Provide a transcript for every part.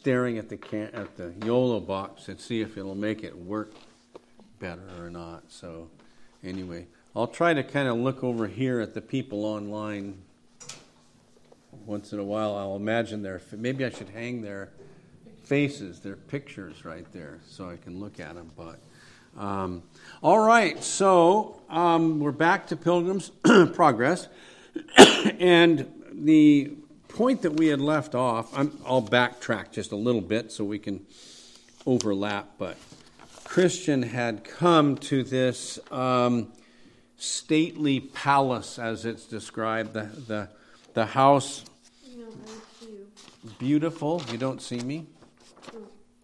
staring at the YOLO box and see if it'll make it work better or not. So anyway, I'll try to kind of look over here at the people online once in a while. I'll imagine maybe I should hang their faces, their pictures right there so I can look at them. But all right, so we're back to Pilgrim's Progress. And the point that we had left off, I'll backtrack just a little bit so we can overlap, but Christian had come to this stately palace, as it's described, the house. No, I see you. Beautiful. You don't see me? Oh.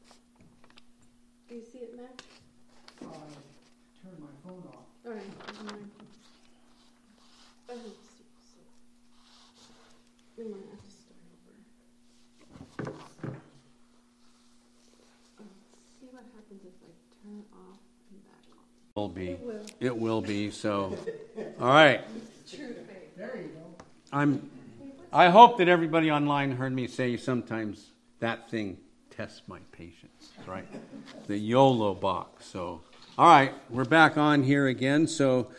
Do you see it, Matt? I turned my phone off. All right. Never mind. I don't see you, so we might have to start over. See what happens if I turn it off and back on. Will be. It will. It will be. So, all right. True faith. There you go. I hope that everybody online heard me say sometimes that thing tests my patience, right? The YOLO box. So, all right, we're back on here again. So,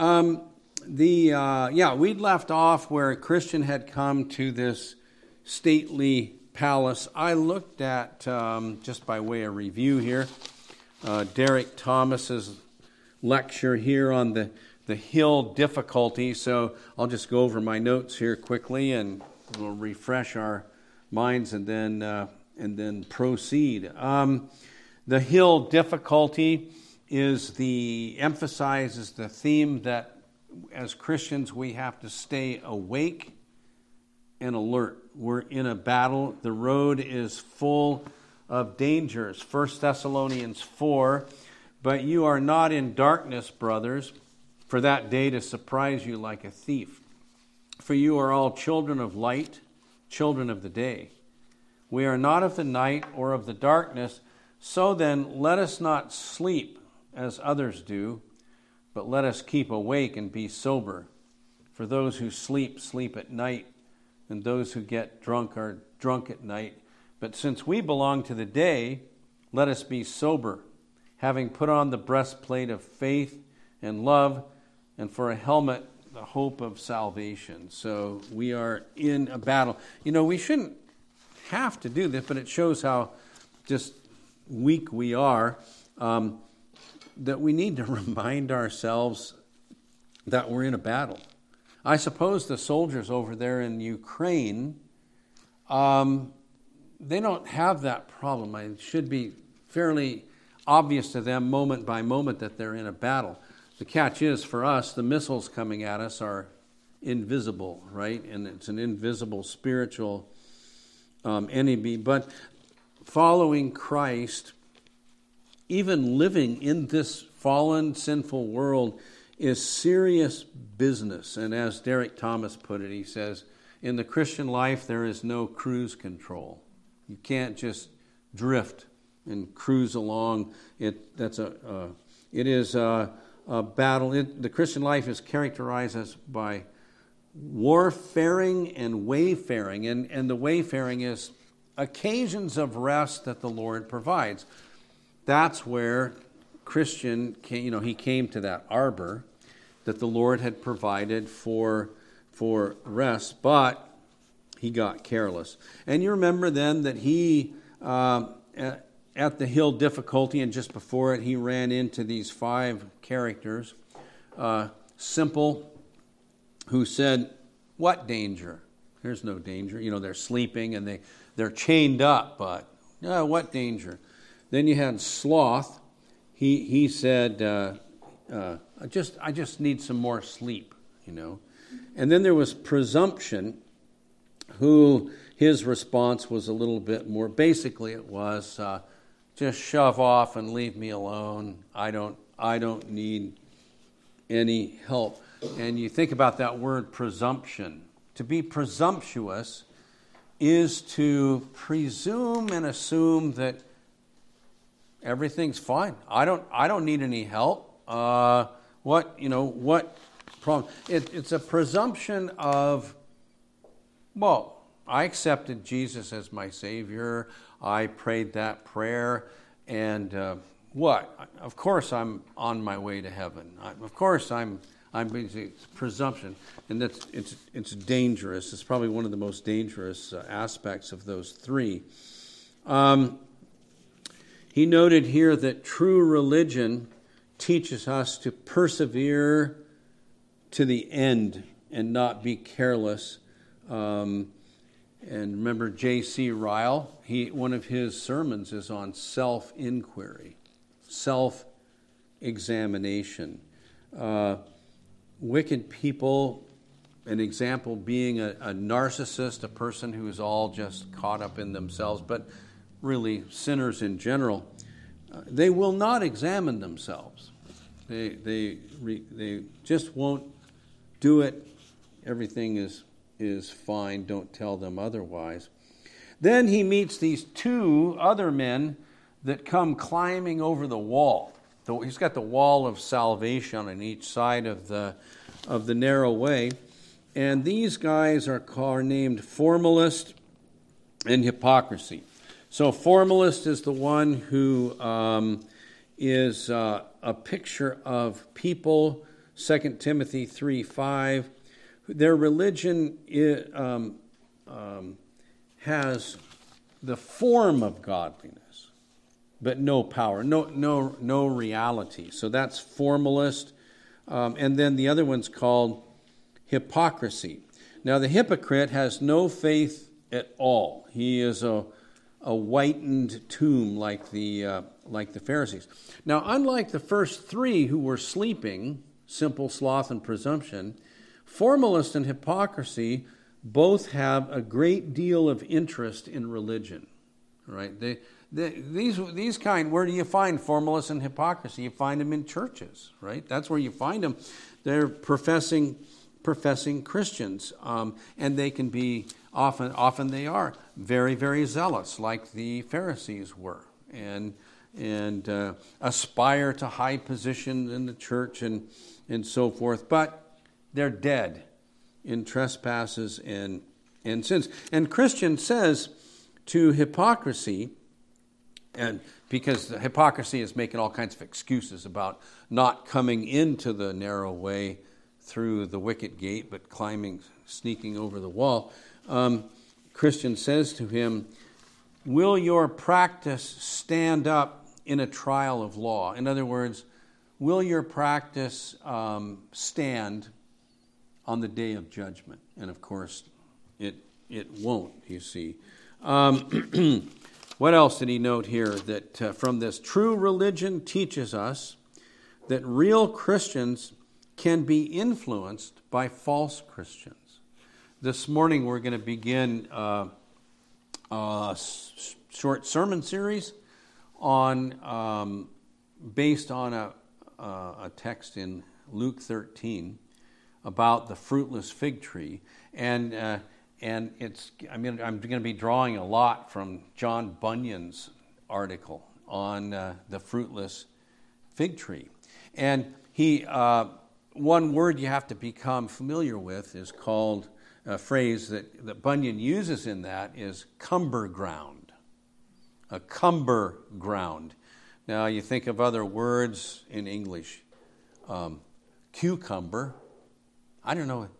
we'd left off where Christian had come to this stately palace. I looked at, just by way of review here, Derek Thomas's lecture here on the hill difficulty. So I'll just go over my notes here quickly and we'll refresh our minds and then proceed. The hill difficulty emphasizes the theme that as Christians we have to stay awake and alert. We're in a battle. The road is full of dangers. 1 Thessalonians 4, but you are not in darkness, brothers, for that day to surprise you like a thief. For you are all children of light, children of the day. We are not of the night or of the darkness, so then let us not sleep as others do, but let us keep awake and be sober. For those who sleep, sleep at night, and those who get drunk are drunk at night. But since we belong to the day, let us be sober, having put on the breastplate of faith and love, and for a helmet, the hope of salvation. So we are in a battle. You know, we shouldn't have to do this, but it shows how just weak we are, that we need to remind ourselves that we're in a battle. I suppose the soldiers over there in Ukraine, they don't have that problem. It should be fairly obvious to them moment by moment that they're in a battle. The catch is, for us, the missiles coming at us are invisible, right? And it's an invisible spiritual enemy. But following Christ, even living in this fallen, sinful world, is serious business. And as Derek Thomas put it, he says, in the Christian life, there is no cruise control. You can't just drift and cruise along. It is a battle. The Christian life is characterized by warfaring and wayfaring. And the wayfaring is occasions of rest that the Lord provides. That's where Christian came, he came to that arbor that the Lord had provided for rest, but he got careless. And you remember then that he, at the hill difficulty and just before it, he ran into these 5 characters. Simple, who said, what danger? There's no danger. You know, they're sleeping and they're chained up, but what danger? Then you had Sloth. He said, I just need some more sleep, you know. And then there was Presumption, who his response was a little bit more, basically it was, just shove off and leave me alone. I don't need any help. And you think about that word presumption. To be presumptuous is to presume and assume that everything's fine. I don't need any help. What problem? It's a presumption of, well, I accepted Jesus as my Savior. I prayed that prayer, and what? Of course, I'm on my way to heaven. Of course, I'm basically presumption, and it's dangerous. It's probably one of the most dangerous aspects of those three. He noted here that true religion teaches us to persevere to the end and not be careless. And remember J.C. Ryle, one of his sermons is on self-inquiry, self-examination. Wicked people, an example being a narcissist, a person who is all just caught up in themselves, but really sinners in general, they will not examine themselves. They just won't do it. Everything is fine. Don't tell them otherwise. Then he meets these two other men that come climbing over the wall. He's got the wall of salvation on each side of the narrow way, and these guys are named Formalist and Hypocrisy. So Formalist is the one who is a picture of people, 2 Timothy 3:5. Their religion has the form of godliness, but no power, no reality. So that's Formalist. And then the other one's called Hypocrisy. Now the hypocrite has no faith at all. He is a whitened tomb like the Pharisees. Now, unlike the first three who were sleeping, simple sloth and presumption, Formalist and Hypocrisy both have a great deal of interest in religion. Right? These kind, where do you find Formalists and Hypocrisy? You find them in churches, right? That's where you find them. They're professing Christians, and they can be often they are very, very zealous, like the Pharisees were, and aspire to high position in the church and so forth. But they're dead in trespasses and sins. And Christian says to Hypocrisy, and because the hypocrisy is making all kinds of excuses about not coming into the narrow way through the wicket gate, but sneaking over the wall, Christian says to him, will your practice stand up in a trial of law? In other words, will your practice stand on the day of judgment? And of course, it won't, you see. What else did he note here? That from this, true religion teaches us that real Christians can be influenced by false Christians. This morning we're going to begin a short sermon series on based on a text in Luke 13 about the fruitless fig tree, and I'm going to be drawing a lot from John Bunyan's article on the fruitless fig tree. And one word you have to become familiar with is called, a phrase that Bunyan uses in that is cumber ground. A cumber ground. Now you think of other words in English. Cucumber. I don't know.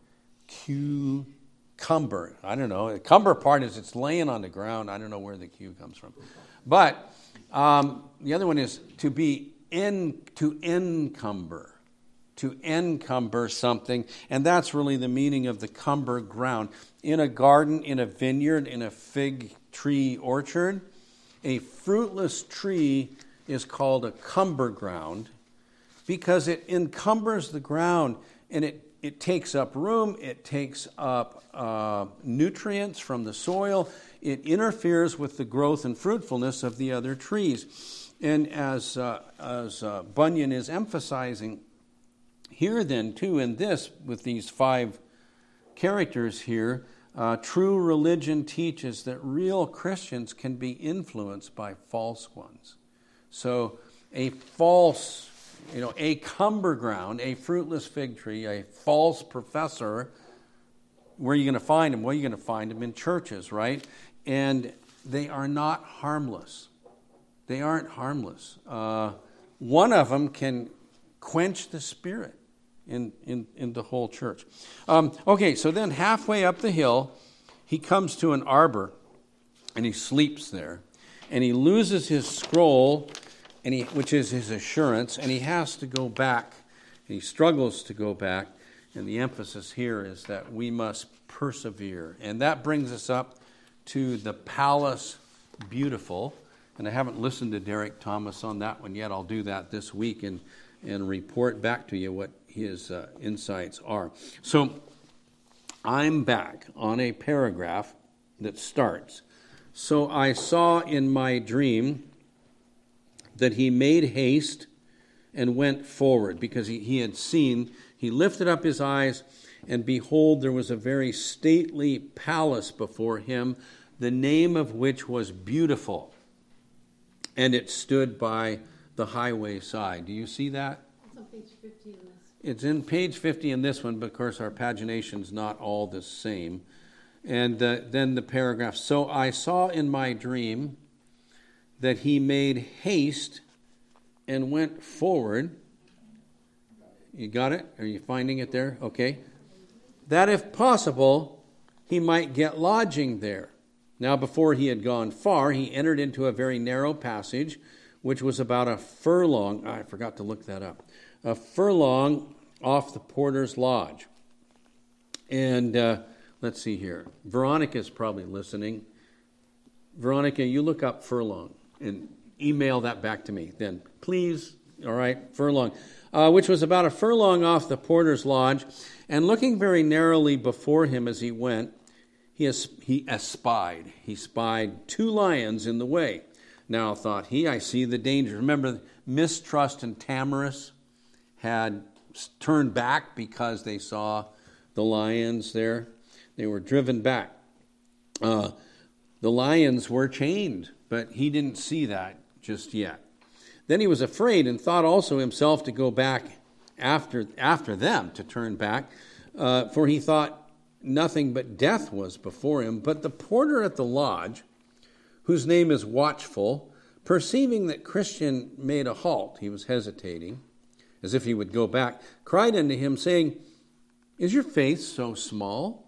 Cumber. I don't know. The cumber part is it's laying on the ground. I don't know where the Q comes from. But the other one is to encumber. To encumber something. And that's really the meaning of the cumber ground. In a garden, in a vineyard, in a fig tree orchard, a fruitless tree is called a cumber ground because it encumbers the ground, and it takes up room, it takes up nutrients from the soil, it interferes with the growth and fruitfulness of the other trees. And as Bunyan is emphasizing here then too, in this, with these 5 characters here, true religion teaches that real Christians can be influenced by false ones. So a false, a cumber ground, a fruitless fig tree, a false professor where are you going to find them? Well, you're going to find them in churches, right? And they are not harmless. They aren't harmless. One of them can quench the spirit in the whole church. Okay, so then halfway up the hill, he comes to an arbor, and he sleeps there. And he loses his scroll, which is his assurance, and he has to go back. And he struggles to go back. And the emphasis here is that we must persevere. And that brings us up to the Palace Beautiful. And I haven't listened to Derek Thomas on that one yet. I'll do that this week and report back to you what his insights are. So I'm back on a paragraph that starts. So I saw in my dream that he made haste and went forward, because he had seen, he lifted up his eyes, and behold, there was a very stately palace before him, the name of which was Beautiful, and it stood by the highway side. Do you see that? It's on page 50 in this. It's in page 50 in this one, but of course our pagination's not all the same. And then the paragraph. So I saw in my dream that he made haste and went forward. You got it? Are you finding it there? Okay. That if possible, he might get lodging there. Now, before he had gone far, he entered into a very narrow passage, which was about a furlong. I forgot to look that up. A furlong off the porter's lodge. And let's see here. Veronica's probably listening. Veronica, you look up furlong and email that back to me then, please. All right, furlong, which was about a furlong off the porter's lodge. And looking very narrowly before him as he went, he espied. He spied 2 lions in the way. Now thought he, I see the danger. Remember, Mistrust and Tamorus had turned back because they saw the lions there. They were driven back. The lions were chained, but he didn't see that just yet. Then he was afraid and thought also himself to go back after them, to turn back, for he thought nothing but death was before him. But the porter at the lodge, whose name is Watchful, perceiving that Christian made a halt, he was hesitating, as if he would go back, cried unto him, saying, Is your faith so small?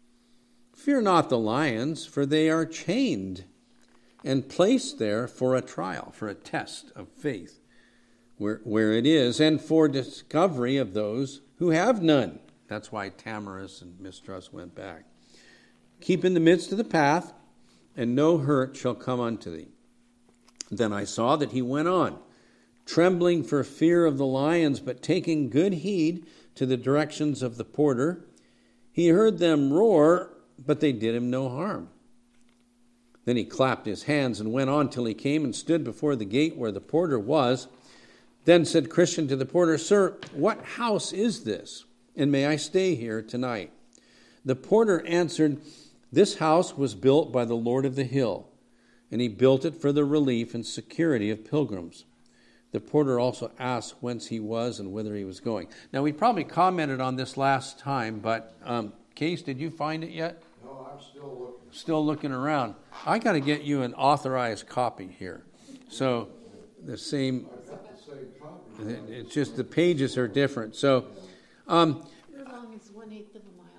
Fear not the lions, for they are chained and placed there for a trial, for a test of faith, where it is, and for discovery of those who have none. That's why Tamorus and Mistrust went back. Keep in the midst of the path, and no hurt shall come unto thee. Then I saw that he went on, trembling for fear of the lions, but taking good heed to the directions of the porter. He heard them roar, but they did him no harm. Then he clapped his hands and went on till he came and stood before the gate where the porter was. Then said Christian to the porter, Sir, what house is this? And may I stay here tonight? The porter answered, This house was built by the Lord of the hill, and he built it for the relief and security of pilgrims. The porter also asked whence he was and whither he was going. Now, we probably commented on this last time, but Case, did you find it yet? No, I'm still looking. Still looking around. I got to get you an authorized copy here. So the same, I've got the same copy. it's just the pages are different. So, Furlong is 1/8 of a mile,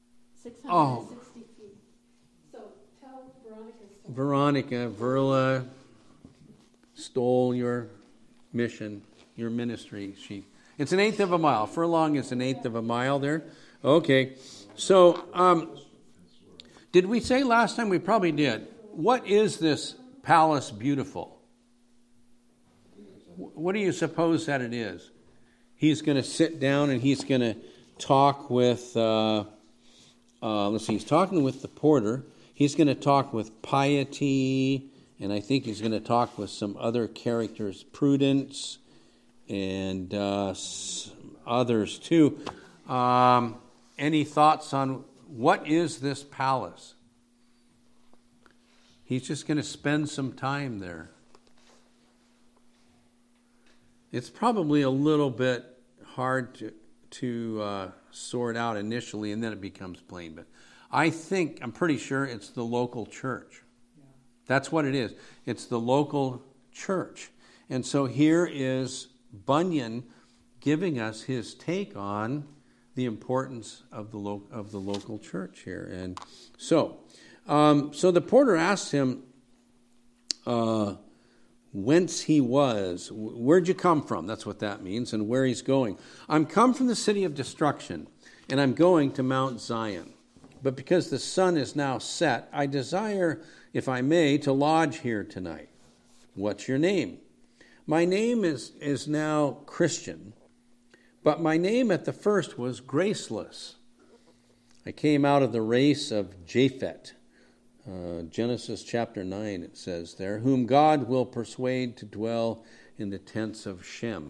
660 feet. So tell Veronica, Verla stole your mission, your ministry. It's 1/8 of a mile. Furlong is 1/8 of a mile there. Okay. So, did we say last time? We probably did. What is this Palace Beautiful? What do you suppose that it is? He's going to sit down and he's going to talk with, he's talking with the porter. He's going to talk with Piety, and I think he's going to talk with some other characters, Prudence, and others too. Any thoughts on what is this palace? He's just going to spend some time there. It's probably a little bit hard to sort out initially, and then it becomes plain. But I'm pretty sure it's the local church. That's what it is. It's the local church. And so here is Bunyan giving us his take on the importance of the local church here. And so the porter asked him whence he was. Where'd you come from? That's what that means, and where he's going. I'm come from the city of destruction, and I'm going to Mount Zion. But because the sun is now set, I desire, if I may, to lodge here tonight. What's your name? My name is now Christian, but my name at the first was Graceless. I came out of the race of Japhet. Genesis chapter 9, it says there, whom God will persuade to dwell in the tents of Shem.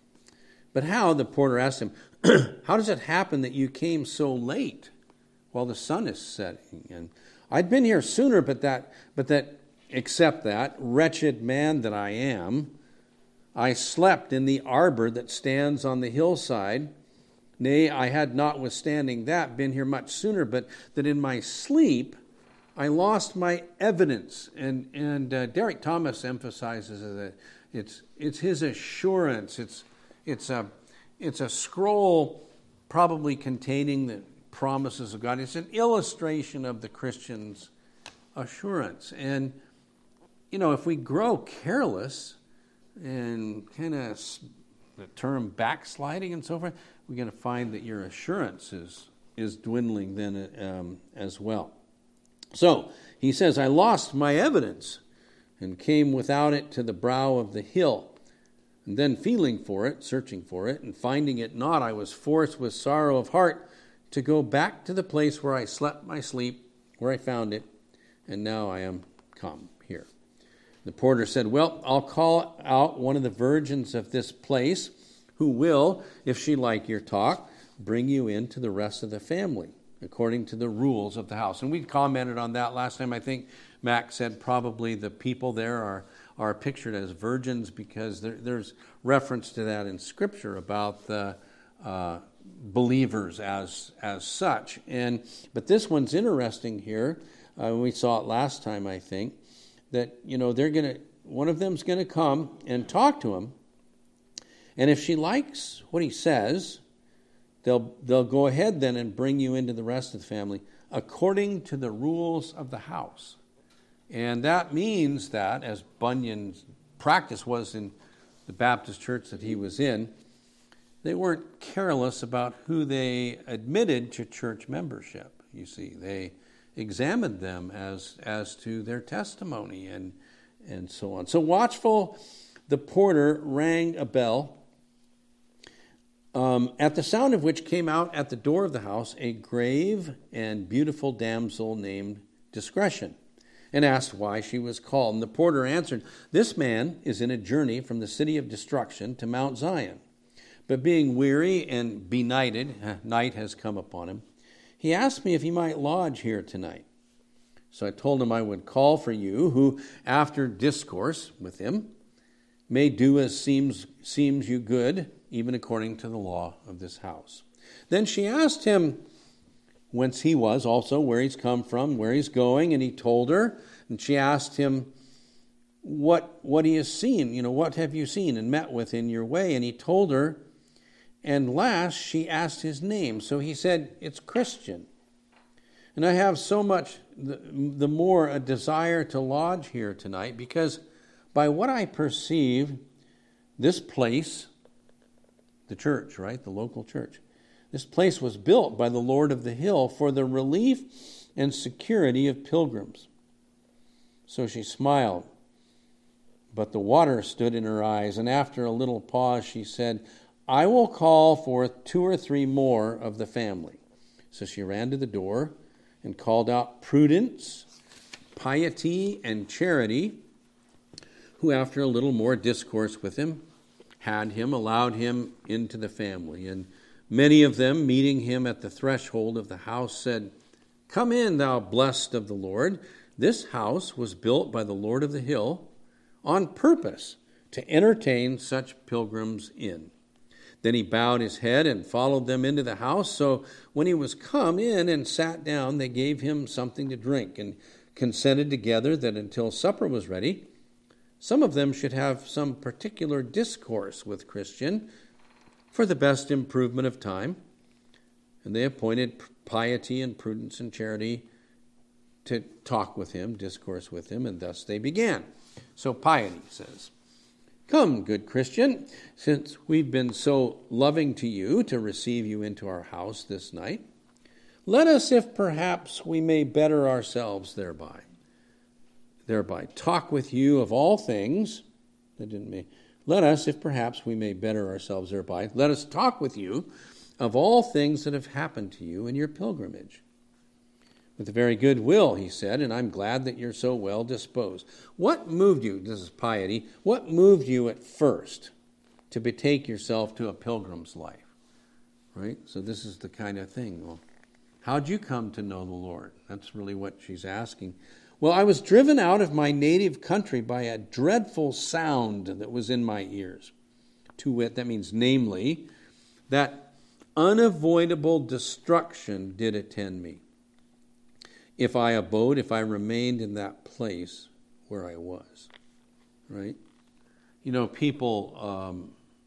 But how, the porter asked him, how does it happen that you came so late while the sun is setting? And I'd been here sooner, but that, except that, wretched man that I am, I slept in the arbor that stands on the hillside. Nay, I had notwithstanding that been here much sooner, but that in my sleep I lost my evidence. And Derek Thomas emphasizes that it's his assurance. It's a scroll probably containing the promises of God. It's an illustration of the Christian's assurance. And, if we grow careless and kind of the term backsliding and so forth, we're going to find that your assurance is dwindling then as well. So he says, I lost my evidence and came without it to the brow of the hill. And then feeling for it, searching for it, and finding it not, I was forced with sorrow of heart to go back to the place where I slept my sleep, where I found it, and now I am come here. The porter said, well, I'll call out one of the virgins of this place, who will, if she like your talk, bring you in to the rest of the family, according to the rules of the house. And we commented on that last time. I think Mac said probably the people there are pictured as virgins because there's reference to that in Scripture about the believers as such. But this one's interesting here. We saw it last time, I think, that one of them's gonna come and talk to him, and if she likes what he says, they'll go ahead then and bring you into the rest of the family according to the rules of the house. And that means that, as Bunyan's practice was in the Baptist church that he was in, they weren't careless about who they admitted to church membership. You see, they examined them as to their testimony and so on. So watchful, the porter rang a bell, at the sound of which came out at the door of the house a grave and beautiful damsel named Discretion, and asked why she was called. And the porter answered, this man is in a journey from the city of destruction to Mount Zion. But being weary and benighted, night has come upon him, he asked me if he might lodge here tonight. So I told him I would call for you, who, after discourse with him, may do as seems you good, even according to the law of this house. Then she asked him whence he was, also where he's come from, where he's going, and he told her. And she asked him what he has seen, what have you seen and met with in your way? And he told her. And last, she asked his name. So he said, it's Christian. And I have so much the more a desire to lodge here tonight, because by what I perceive, this place, the church, right, the local church, this place was built by the Lord of the Hill for the relief and security of pilgrims. So she smiled, but the water stood in her eyes, and after a little pause she said, I will call forth 2 or 3 more of the family. So she ran to the door and called out Prudence, Piety, and Charity, who after a little more discourse with him, allowed him into the family. And many of them, meeting him at the threshold of the house, said, come in, thou blessed of the Lord. This house was built by the Lord of the Hill on purpose to entertain such pilgrims in. Then he bowed his head and followed them into the house. So when he was come in and sat down, they gave him something to drink, and consented together that until supper was ready, some of them should have some particular discourse with Christian for the best improvement of time. And they appointed piety and prudence and charity to talk with him, discourse with him, and thus they began. So piety says, "Come, good Christian, since we've been so loving to you to receive you into our house this night, let us, if perhaps we may better ourselves thereby, talk with you of all things." Let us, if perhaps we may better ourselves thereby, let us talk with you of all things that have happened to you in your pilgrimage. With a very good will, he said, and I'm glad that you're so well disposed. What moved you, this is piety, what moved you at first to betake yourself to a pilgrim's life? Right? So this is the kind of thing. Well, how'd you come to know the Lord? That's really what she's asking. Well, I was driven out of my native country by a dreadful sound that was in my ears. To wit, that means namely, that unavoidable destruction did attend me. If I remained in that place where I was, right? People,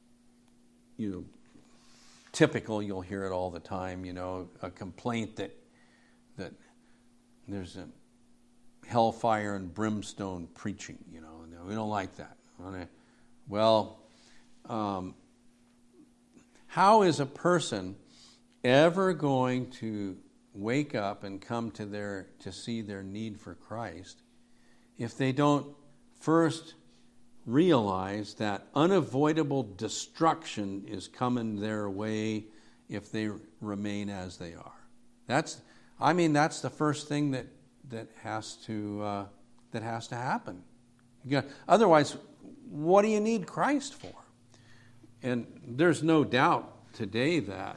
typical, you'll hear it all the time, a complaint that there's a hellfire and brimstone preaching, we don't like that. Well, how is a person ever going to wake up and come to see their need for Christ if they don't first realize that unavoidable destruction is coming their way if they remain as they are? That's the first thing that has to happen. Otherwise, what do you need Christ for? And there's no doubt today that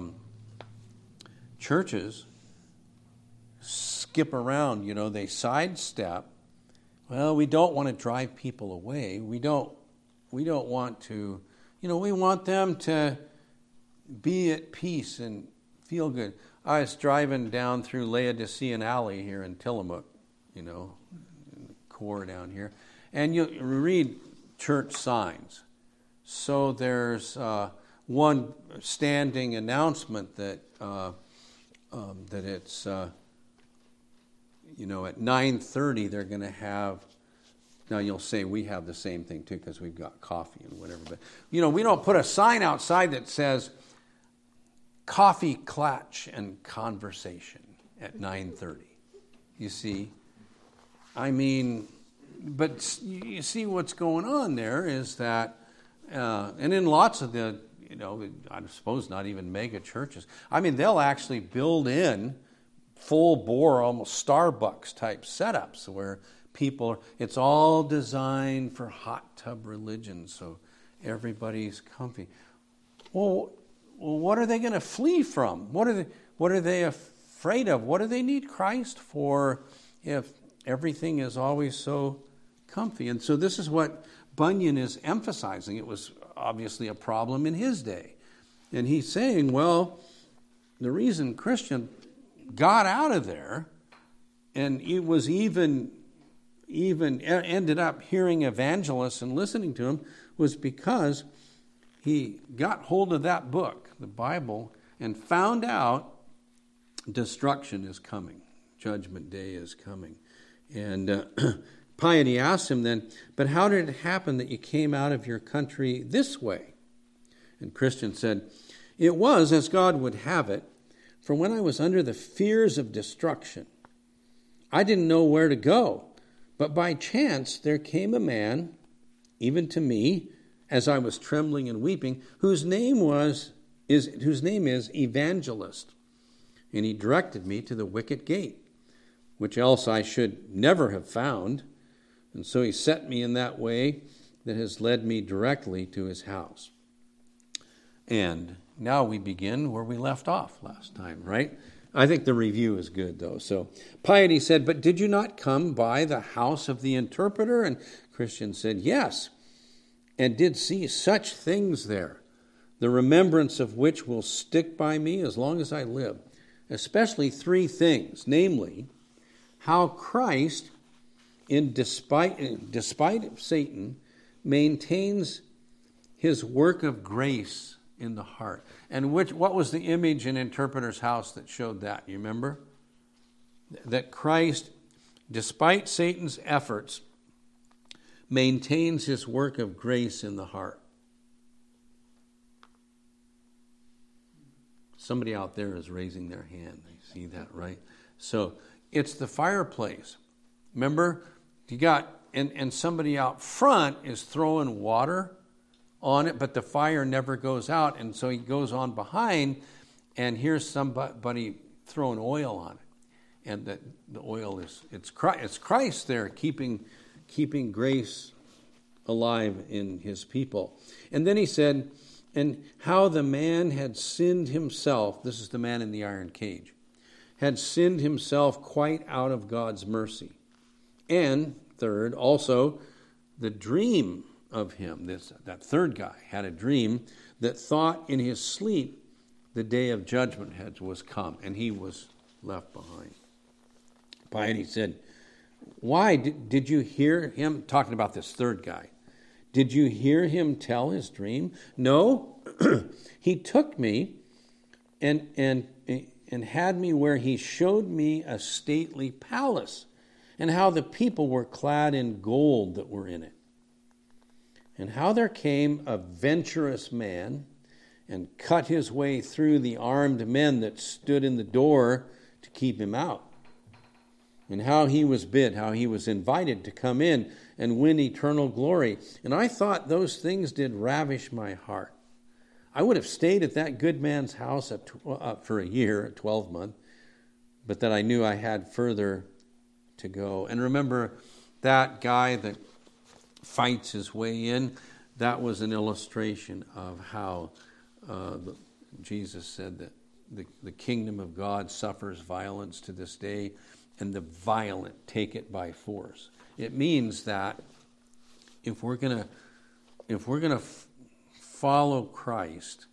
churches skip around, they sidestep. Well, we don't want to drive people away. We don't want to, we want them to be at peace and feel good. I was driving down through Laodicean Alley here in Tillamook, in the core down here, and you read church signs. So there's one standing announcement that it's, at 9:30 they're going to have, now you'll say we have the same thing too because we've got coffee and whatever, but, we don't put a sign outside that says coffee, clutch, and conversation at 9:30. You see? But you see what's going on there is that, and in lots of the, I suppose not even mega churches, they'll actually build in full bore, almost Starbucks type setups where it's all designed for hot tub religion, so everybody's comfy. Well, what are they going to flee from? What are they afraid of? What do they need Christ for if everything is always so comfy? And so this is what Bunyan is emphasizing. It was obviously a problem in his day. And he's saying, well, the reason Christian got out of there, and it was even ended up hearing evangelists and listening to him, was because he got hold of that book, the Bible, and found out destruction is coming. Judgment day is coming. And Piety asked him then, but how did it happen that you came out of your country this way? And Christian said, it was as God would have it, for when I was under the fears of destruction, I didn't know where to go. But by chance there came a man, even to me, as I was trembling and weeping, whose name is Evangelist. And he directed me to the wicket gate, which else I should never have found. And so he set me in that way that has led me directly to his house. And now we begin where we left off last time, right? I think the review is good, though. So Piety said, but did you not come by the house of the interpreter? And Christian said, yes, and did see such things there. the remembrance of which will stick by me as long as I live. Especially three things, namely, how Christ, despite Satan, maintains his work of grace in the heart. And what was the image in Interpreter's House that showed that? You remember? That Christ, despite Satan's efforts, maintains his work of grace in the heart. Somebody out there is raising their hand. You see that, right? So it's the fireplace. Remember, you got, and somebody out front is throwing water on it, but the fire never goes out. And so he goes on behind, and here's somebody throwing oil on it. And the oil it's Christ there keeping grace alive in his people. And then he said, and how the man had sinned himself, this is the man in the iron cage, had sinned himself quite out of God's mercy. And third, also the dream of him, that third guy had a dream that thought in his sleep the day of judgment was come, and he was left behind. Piety said, why did you hear him, talking about this third guy, did you hear him tell his dream? No, he took me and had me where he showed me a stately palace, and how the people were clad in gold that were in it, and how there came a venturous man and cut his way through the armed men that stood in the door to keep him out, and how he was invited to come in and win eternal glory. And I thought those things did ravish my heart. I would have stayed at that good man's house for a year, a 12-month, but that I knew I had further to go. And remember, that guy that fights his way in, that was an illustration of how Jesus said that the kingdom of God suffers violence to this day, and the violent take it by force. It means that if we're gonna follow Christ,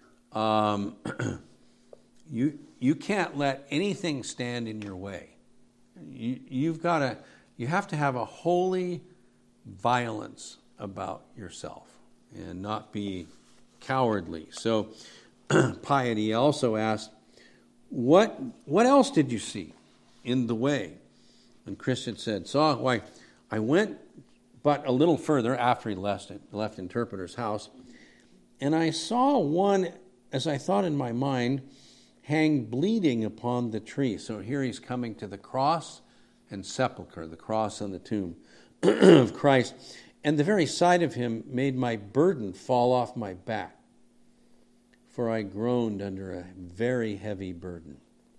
you can't let anything stand in your way. You have to have a holy violence about yourself and not be cowardly. So Piety also asked, what else did you see in the way? And Christian said, I went but a little further after he left Interpreter's House, and I saw one, as I thought in my mind, hang bleeding upon the tree. So here he's coming to the cross and sepulchre, the cross and the tomb of Christ. And the very sight of him made my burden fall off my back, for I groaned under a very heavy burden.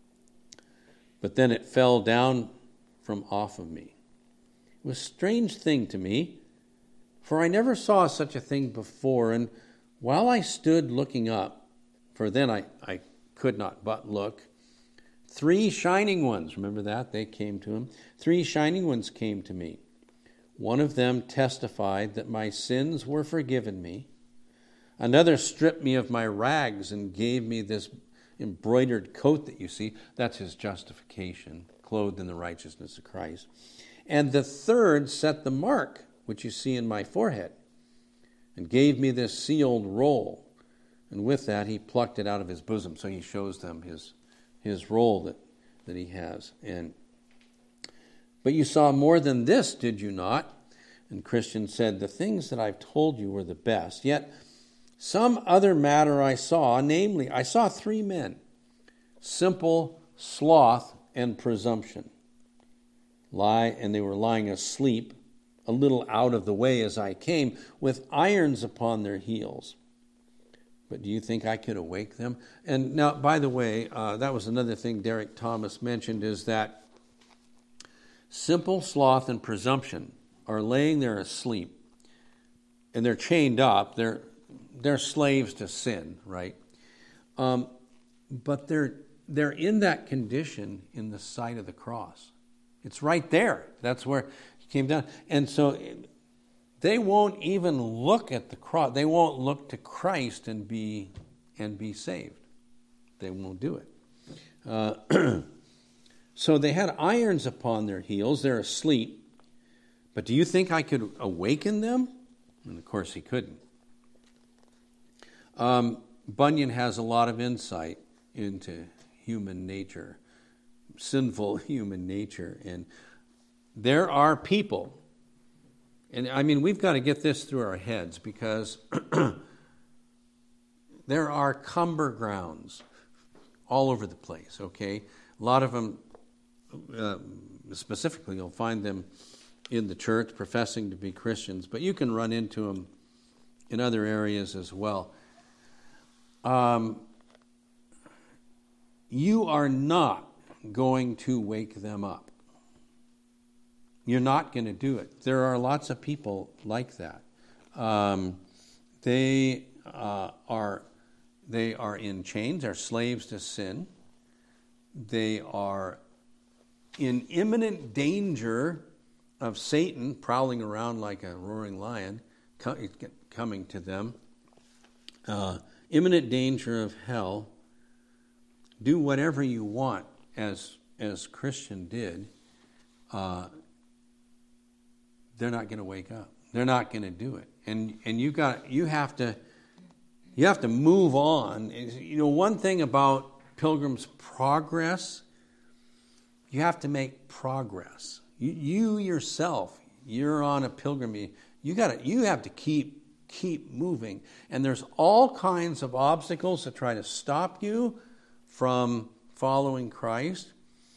But then it fell down from off of me. It was a strange thing to me, for I never saw such a thing before. And while I stood looking up, for then I could not but look, 3 shining ones, remember that? They came to him. 3 shining ones came to me. One of them testified that my sins were forgiven me. Another stripped me of my rags and gave me this embroidered coat that you see. That's his justification, clothed in the righteousness of Christ. And the third set the mark, which you see in my forehead, and gave me this sealed roll. And with that, he plucked it out of his bosom. So he shows them his roll that he has. But you saw more than this, did you not? And Christian said, the things that I've told you were the best. Yet some other matter I saw, namely, I saw 3 men, simple, sloth, and presumption, and they were lying asleep, a little out of the way as I came, with irons upon their heels. But do you think I could awake them? And now, by the way, that was another thing Derek Thomas mentioned, is that simple, sloth, and presumption are laying there asleep, and they're chained up. They're slaves to sin, right? But they're in that condition in the sight of the cross. It's right there. That's where he came down. And so they won't even look at the cross. They won't look to Christ and be saved. They won't do it. So they had irons upon their heels. They're asleep. But do you think I could awaken them? And of course he couldn't. Bunyan has a lot of insight into human nature, sinful human nature. And there are people, and I mean, we've got to get this through our heads, because there are cumber grounds all over the place, okay? A lot of them, specifically, you'll find them in the church professing to be Christians, but you can run into them in other areas as well. You are not going to wake them up. You're not going to do it. There are lots of people like that. They are in chains. They're slaves to sin. They are in imminent danger of Satan prowling around like a roaring lion, coming to them. Imminent danger of hell. Do whatever you want, as Christian did. They're not going to wake up. They're not going to do it. And you have to move on. You know, one thing about Pilgrim's Progress, you have to make progress. You yourself, you're on a pilgrimage. You have to keep moving. And there's all kinds of obstacles that try to stop you from following Christ.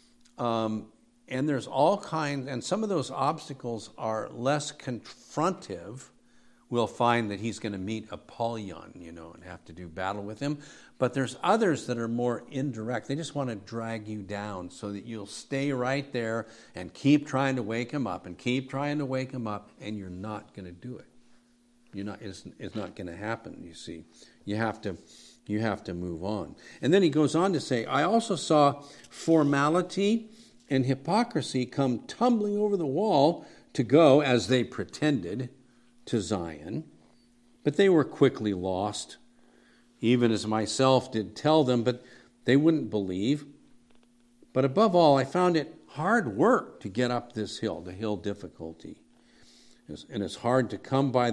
And there's all kinds, and some of those obstacles are less confrontive. We'll find that he's going to meet Apollyon, and have to do battle with him. But there's others that are more indirect. They just want to drag you down so that you'll stay right there and keep trying to wake him up and keep trying to wake him up, and you're not going to do it. It's not going to happen, you see. You have to move on. And then he goes on to say, I also saw formality and hypocrisy come tumbling over the wall to go, as they pretended, to Zion. But they were quickly lost, even as myself did tell them, but they wouldn't believe. But above all, I found it hard work to get up this hill, the hill difficulty. And it's hard to come by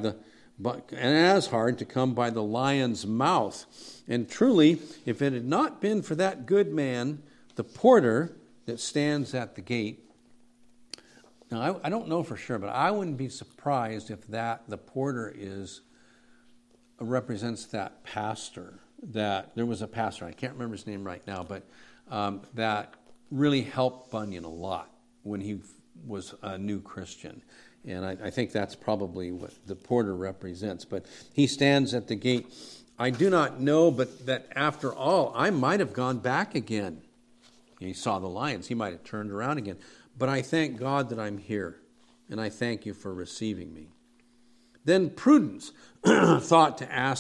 as hard to come by the lion's mouth. And truly, if it had not been for that good man, the porter that stands at the gate. Now, I don't know for sure, but I wouldn't be surprised if the porter represents that pastor. That there was a pastor, I can't remember his name right now, but that really helped Bunyan a lot when he was a new Christian. And I think that's probably what the porter represents. But he stands at the gate. I do not know, but that after all, I might have gone back again. He saw the lions. He might have turned around again. But I thank God that I'm here, and I thank you for receiving me. Then Prudence thought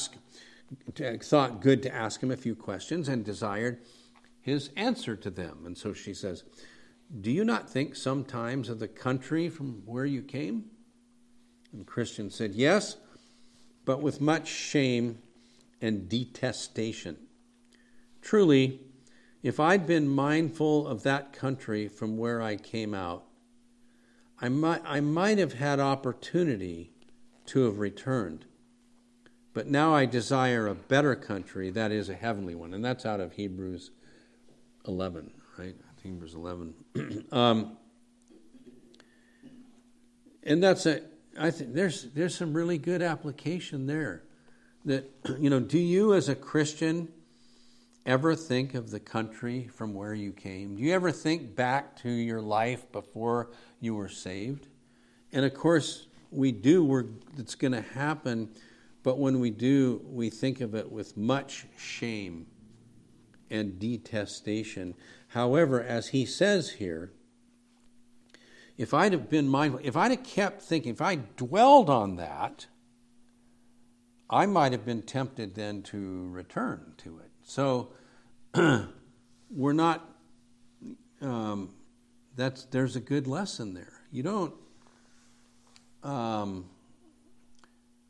good to ask him a few questions and desired his answer to them. And so she says, do you not think sometimes of the country from where you came? And Christian said, yes, but with much shame and detestation. Truly, if I'd been mindful of that country from where I came out, I might have had opportunity to have returned. But now I desire a better country, that is a heavenly one. And that's out of Hebrews 11, right? Hebrews 11. And that's I think there's some really good application there. That, do you as a Christian ever think of the country from where you came? Do you ever think back to your life before you were saved? And of course, we do. It's going to happen. But when we do, we think of it with much shame and detestation. However, as he says here, if I'd have been mindful, if I'd have kept thinking, if I dwelled on that, I might have been tempted then to return to it. So we're not, there's a good lesson there. You don't,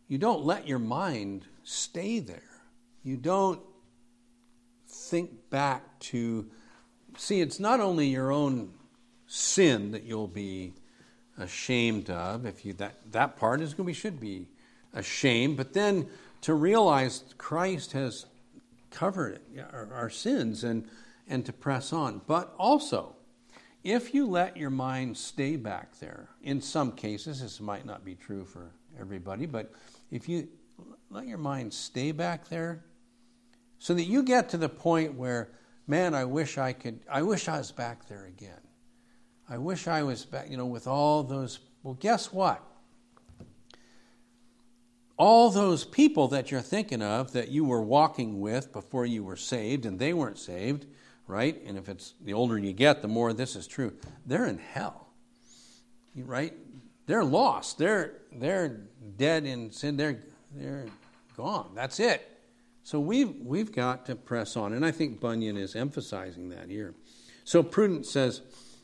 you don't let your mind stay there. You don't think back to, see, it's not only your own sin that you'll be ashamed of. If you that part is we should be ashamed, but then to realize Christ has covered it, our sins, and to press on. But also, if you let your mind stay back there, in some cases, this might not be true for everybody, but if you let your mind stay back there, so that you get to the point where, man, I wish I was back there again. I wish I was back, with all those, well, guess what? All those people that you're thinking of that you were walking with before you were saved, and they weren't saved, right? And if it's the older you get, the more this is true. They're in hell, right? They're lost. They're dead in sin. They're gone. That's it. So we've got to press on, and I think Bunyan is emphasizing that here. So Prudence says,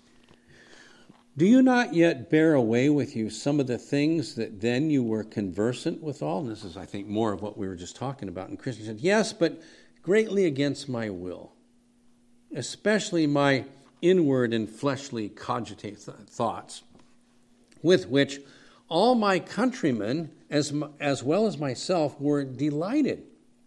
do you not yet bear away with you some of the things that then you were conversant withal? And this is, I think, more of what we were just talking about. And Christian said, yes, but greatly against my will, especially my inward and fleshly cogitate thoughts, with which all my countrymen, as well as myself, were delighted.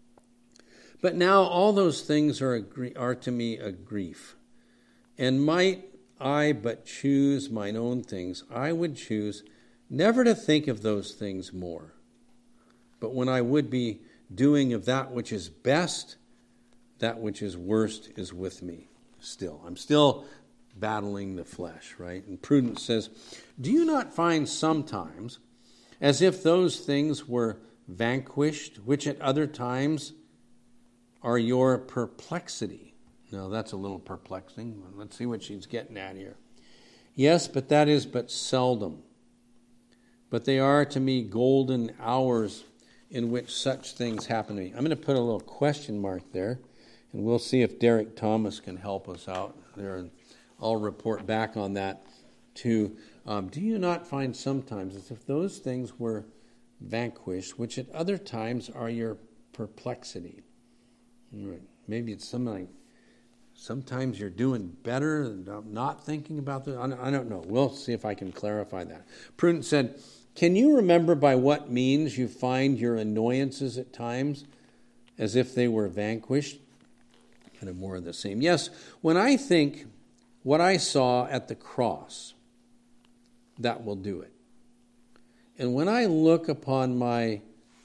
But now all those things are to me a grief. And might I but choose mine own things, I would choose never to think of those things more. But when I would be doing of that which is best, that which is worst is with me still. I'm still battling the flesh, right? And Prudence says, do you not find sometimes as if those things were vanquished, which at other times are your perplexity? Now, that's a little perplexing. Let's see what she's getting at here. Yes, but that is but seldom. But they are to me golden hours in which such things happen to me. I'm going to put a little question mark there, and we'll see if Derek Thomas can help us out there, and I'll report back on that too. Do you not find sometimes as if those things were vanquished, which at other times are your perplexity? Right. Maybe it's something like, sometimes you're doing better than not thinking about this. I don't know. We'll see if I can clarify that. Prudence said, can you remember by what means you find your annoyances at times as if they were vanquished? Kind of more of the same. Yes, when I think what I saw at the cross, that will do it. And when I look upon my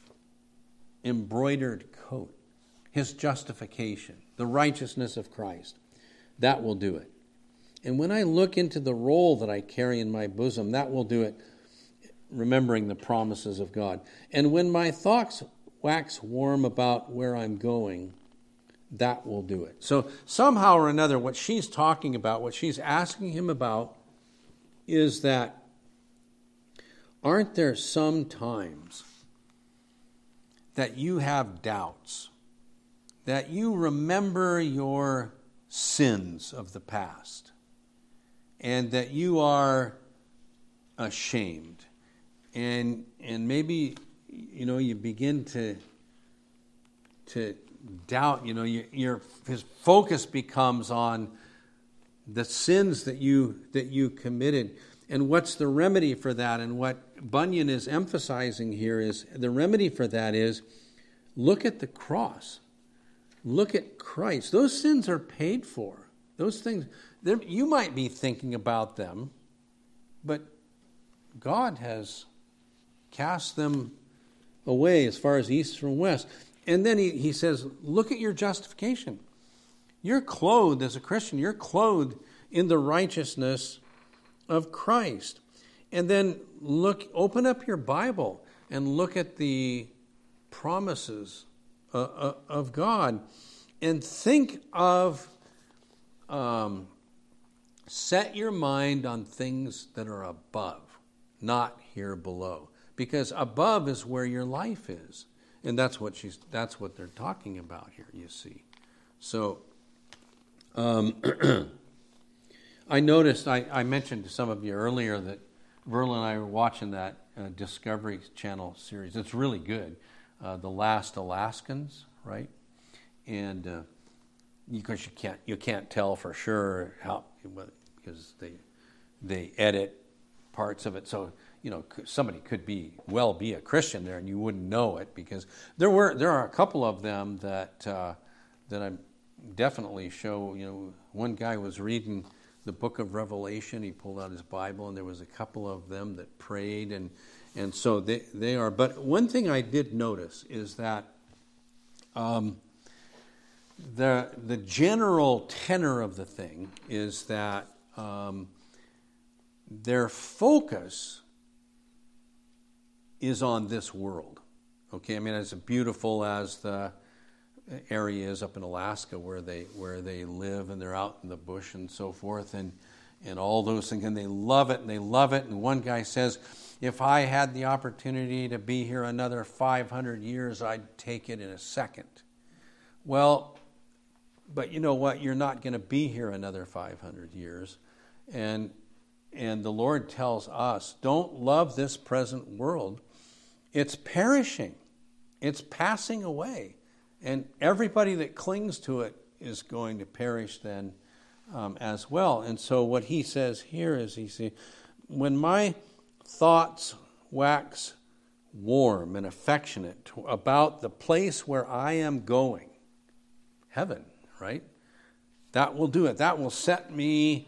embroidered coat, his justification, the righteousness of Christ, that will do it. And when I look into the roll that I carry in my bosom, that will do it, remembering the promises of God. And when my thoughts wax warm about where I'm going, that will do it. So somehow or another, what she's talking about, what she's asking him about, is that aren't there some times that you have doubts, that you remember your sins of the past, and that you are ashamed, and maybe you begin to doubt. His focus becomes on the sins that you committed. And what's the remedy for that? And what Bunyan is emphasizing here is the remedy for that is look at the cross. Look at Christ. Those sins are paid for. Those things, you might be thinking about them, but God has cast them away as far as east from west. And then he says, look at your justification. You're clothed as a Christian. You're clothed in the righteousness of Christ. And then open up your Bible and look at the promises of God, and think of, set your mind on things that are above, not here below, because above is where your life is, and that's what they're talking about here. You see, so I noticed. I mentioned to some of you earlier that Verla and I were watching that Discovery Channel series. It's really good. The Last Alaskans, right? And because you can't tell for sure how, because they edit parts of it. So somebody could be a Christian there, and you wouldn't know it, because there are a couple of them that I definitely show. One guy was reading the book of Revelation. He pulled out his Bible, and there was a couple of them that prayed, and so they are. But one thing I did notice is that the general tenor of the thing is that their focus is on this world. Okay, I mean, as beautiful as the area is up in Alaska where they live, and they're out in the bush and so forth, and all those things, and they love it. And one guy says, if I had the opportunity to be here another 500 years, I'd take it in a second. Well, but you know what? You're not going to be here another 500 years. And the Lord tells us, don't love this present world. It's perishing. It's passing away. And everybody that clings to it is going to perish then as well. And so what he says here is, he says, when my thoughts wax warm and affectionate about the place where I am going, heaven, right? That will do it. That will set me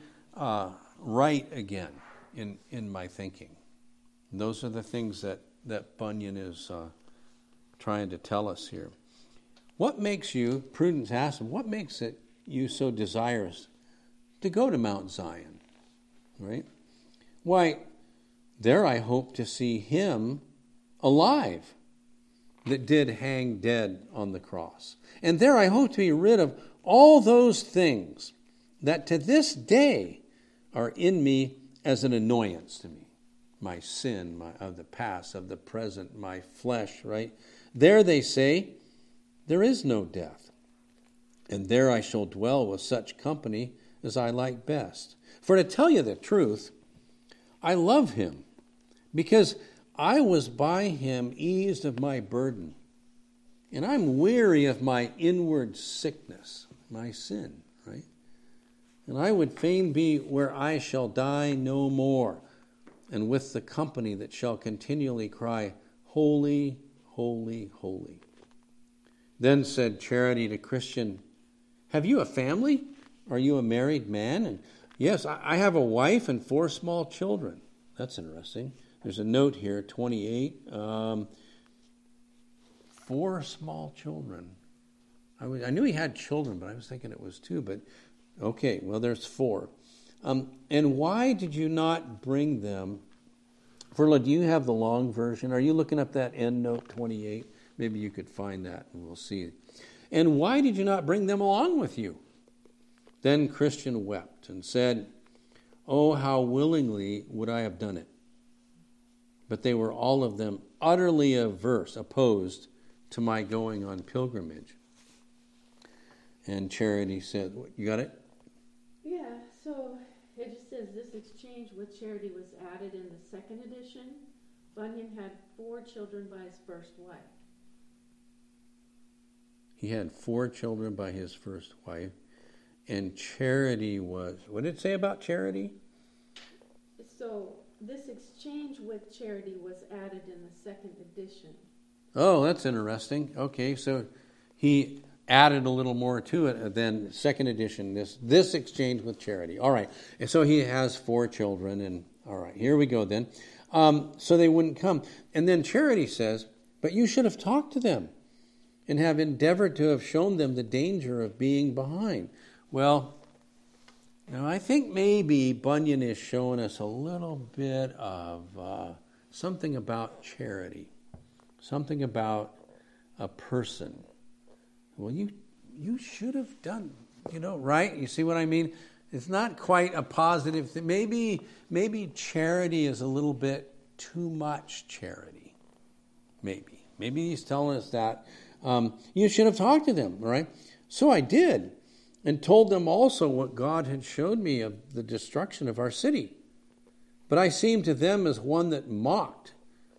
right again in my thinking. And those are the things that Bunyan is trying to tell us here. What makes you, Prudence asked him, what makes it you so desirous to go to Mount Zion? Right? Why, there I hope to see him alive that did hang dead on the cross. And there I hope to be rid of all those things that to this day are in me as an annoyance to me. My sin, of the past, of the present, my flesh, right? There they say, there is no death. And there I shall dwell with such company as I like best. For to tell you the truth, I love him, because I was by him eased of my burden. And I'm weary of my inward sickness, my sin, right? And I would fain be where I shall die no more, and with the company that shall continually cry, Holy, holy, holy. Then said Charity to Christian, have you a family? Are you a married man? And yes, I have a wife and 4 small children. That's interesting. There's a note here, 28. 4 small children. I knew he had children, but I was thinking it was 2. But okay, well, there's 4. And why did you not bring them? Verla, do you have the long version? Are you looking up that end note 28? Maybe you could find that, and we'll see. And why did you not bring them along with you? Then Christian wept and said, oh, how willingly would I have done it. But they were all of them utterly opposed to my going on pilgrimage. And Charity said, you got it? Yeah, so it just says this exchange with Charity was added in the 2nd edition. Bunyan had 4 children by his first wife. He had 4 children by his first wife. And Charity was, what did it say about Charity? So this exchange with Charity was added in the 2nd edition. Oh, that's interesting. Okay, so he added a little more to it than 2nd edition, this exchange with Charity. All right, and so he has 4 children, and all right, here we go then. So they wouldn't come. And then Charity says, but you should have talked to them and have endeavored to have shown them the danger of being behind. Well, I think maybe Bunyan is showing us a little bit of something about charity, something about a person. Well, you should have done, right? You see what I mean? It's not quite a positive thing. Maybe charity is a little bit too much charity. Maybe he's telling us that. You should have talked to them, right? So I did, and told them also what God had showed me of the destruction of our city. But I seemed to them as one that mocked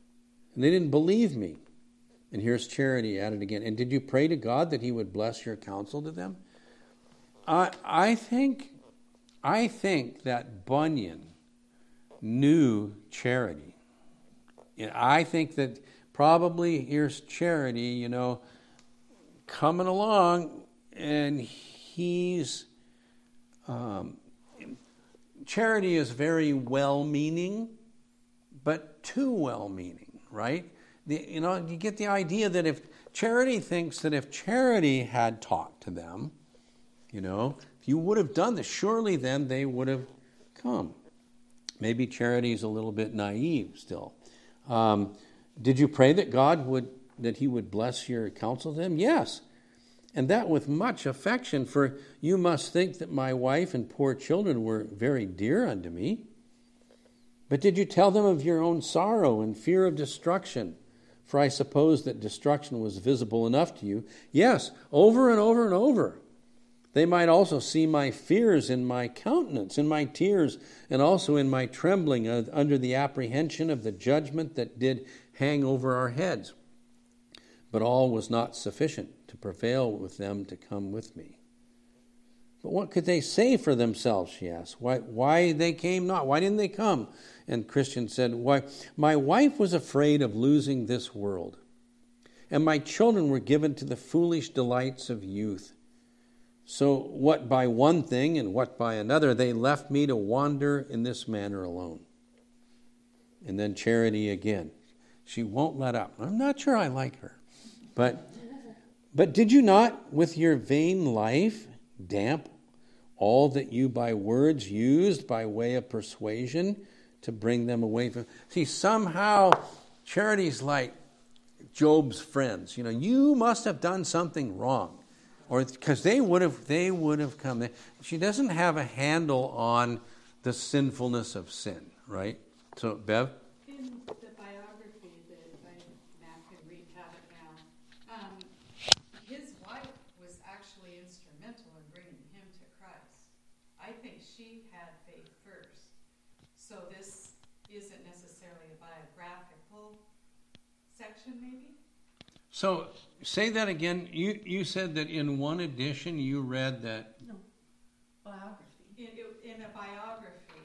And they didn't believe me. And here's Charity added again. And did you pray to God that he would bless your counsel to them? I think that Bunyan knew Charity. And I think that probably here's Charity, coming along, and he's... Charity is very well-meaning, but too well-meaning, right? You get the idea that if Charity thinks that if Charity had talked to them, if you would have done this, surely then they would have come. Maybe Charity's a little bit naive still. Did you pray that he would bless your counsel to them? Yes. And that with much affection, for you must think that my wife and poor children were very dear unto me. But did you tell them of your own sorrow and fear of destruction? For I suppose that destruction was visible enough to you. Yes, over and over and over. They might also see my fears in my countenance, in my tears, and also in my trembling under the apprehension of the judgment that did hang over our heads. But all was not sufficient to prevail with them to come with me. But what could they say for themselves, she asked. Why they came not? Why didn't they come? And Christian said, why, my wife was afraid of losing this world, and my children were given to the foolish delights of youth. So what by one thing and what by another, they left me to wander in this manner alone. And then Charity again. She won't let up. I'm not sure I like her. But did you not, with your vain life, damp all that you by words used by way of persuasion to bring them away from... See, somehow Charity's like Job's friends. You must have done something wrong. Or because they would have come. She doesn't have a handle on the sinfulness of sin, right? So, Bev? In the biography that Matt can recap it now, his wife was actually instrumental in bringing him to Christ. I think she had faith first. So this isn't necessarily a biographical section, maybe? So, say that again. You said that in one edition you read that... No, biography. In a biography,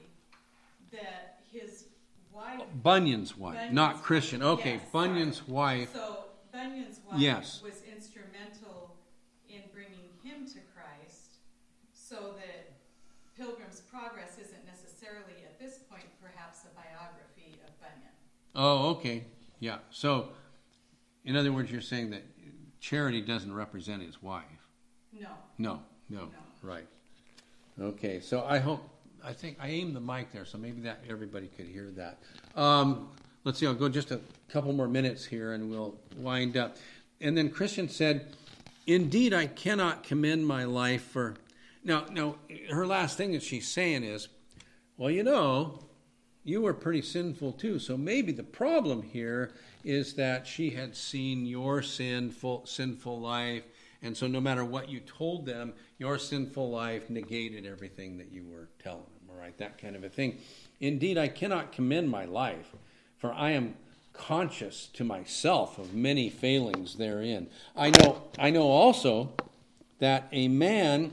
that his wife... Bunyan's wife, not Christian. Okay, yes, Bunyan's sorry. wife. So Bunyan's wife Yes. was instrumental in bringing him to Christ, so that Pilgrim's Progress isn't necessarily at this point perhaps a biography of Bunyan. Oh, okay. Yeah. So, in other words, you're saying that Charity doesn't represent his wife. No. No. Right. Okay. So I think I aimed the mic there, so maybe that everybody could hear that. Let's see. I'll go just a couple more minutes here, and we'll wind up. And then Christian said, "Indeed, I cannot commend my life for." Now, her last thing that she's saying is, "Well, you were pretty sinful too. So maybe the problem here is that she had seen your sinful life, and so no matter what you told them, your sinful life negated everything that you were telling them, all right? That kind of a thing. Indeed, I cannot commend my life, for I am conscious to myself of many failings therein. I know also that a man,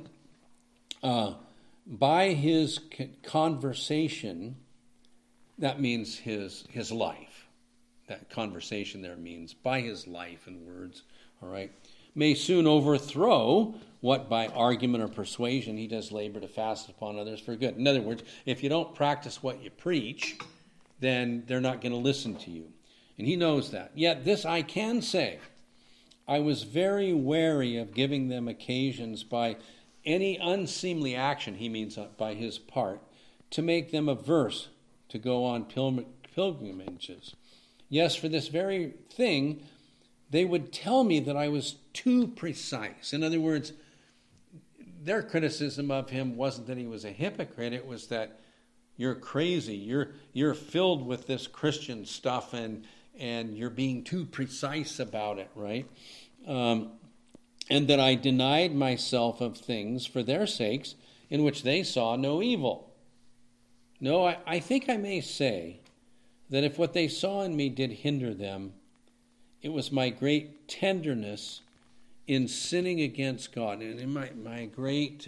by his conversation, that means his life. That conversation there means by his life and words, all right, may soon overthrow what by argument or persuasion he does labor to fasten upon others for good. In other words, if you don't practice what you preach, then they're not going to listen to you. And he knows that. Yet this I can say, I was very wary of giving them occasions by any unseemly action, he means by his part, to make them averse to go on pilgrimages. Yes, for this very thing, they would tell me that I was too precise. In other words, their criticism of him wasn't that he was a hypocrite. It was that you're crazy. You're filled with this Christian stuff, and you're being too precise about it, right? And that I denied myself of things for their sakes in which they saw no evil. No, I think I may say that if what they saw in me did hinder them, it was my great tenderness in sinning against God, and in my great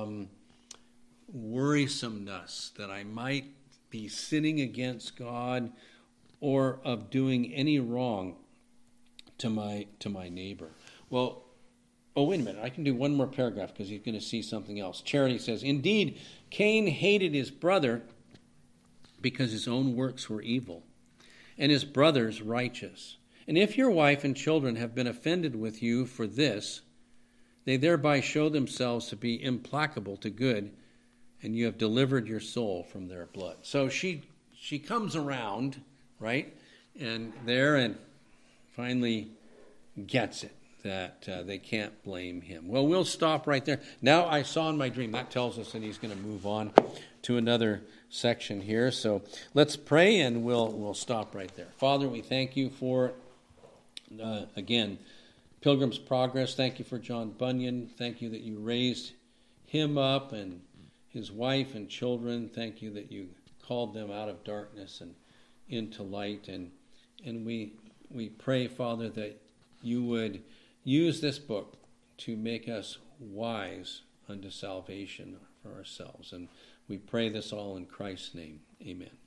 worrisomeness that I might be sinning against God or of doing any wrong to my neighbor. Well, wait a minute. I can do one more paragraph because he's going to see something else. Charity says, indeed, Cain hated his brother because his own works were evil, and his brother's righteous. And if your wife and children have been offended with you for this, they thereby show themselves to be implacable to good, and you have delivered your soul from their blood. So she comes around, right, and finally gets it, that they can't blame him. Well, we'll stop right there. Now I saw in my dream. That tells us that he's going to move on to another section here. So let's pray, and we'll stop right there. Father, we thank you for, again, Pilgrim's Progress. Thank you for John Bunyan. Thank you that you raised him up and his wife and children. Thank you that you called them out of darkness and into light. And we pray, Father, that you would use this book to make us wise unto salvation for ourselves. And we pray this all in Christ's name. Amen.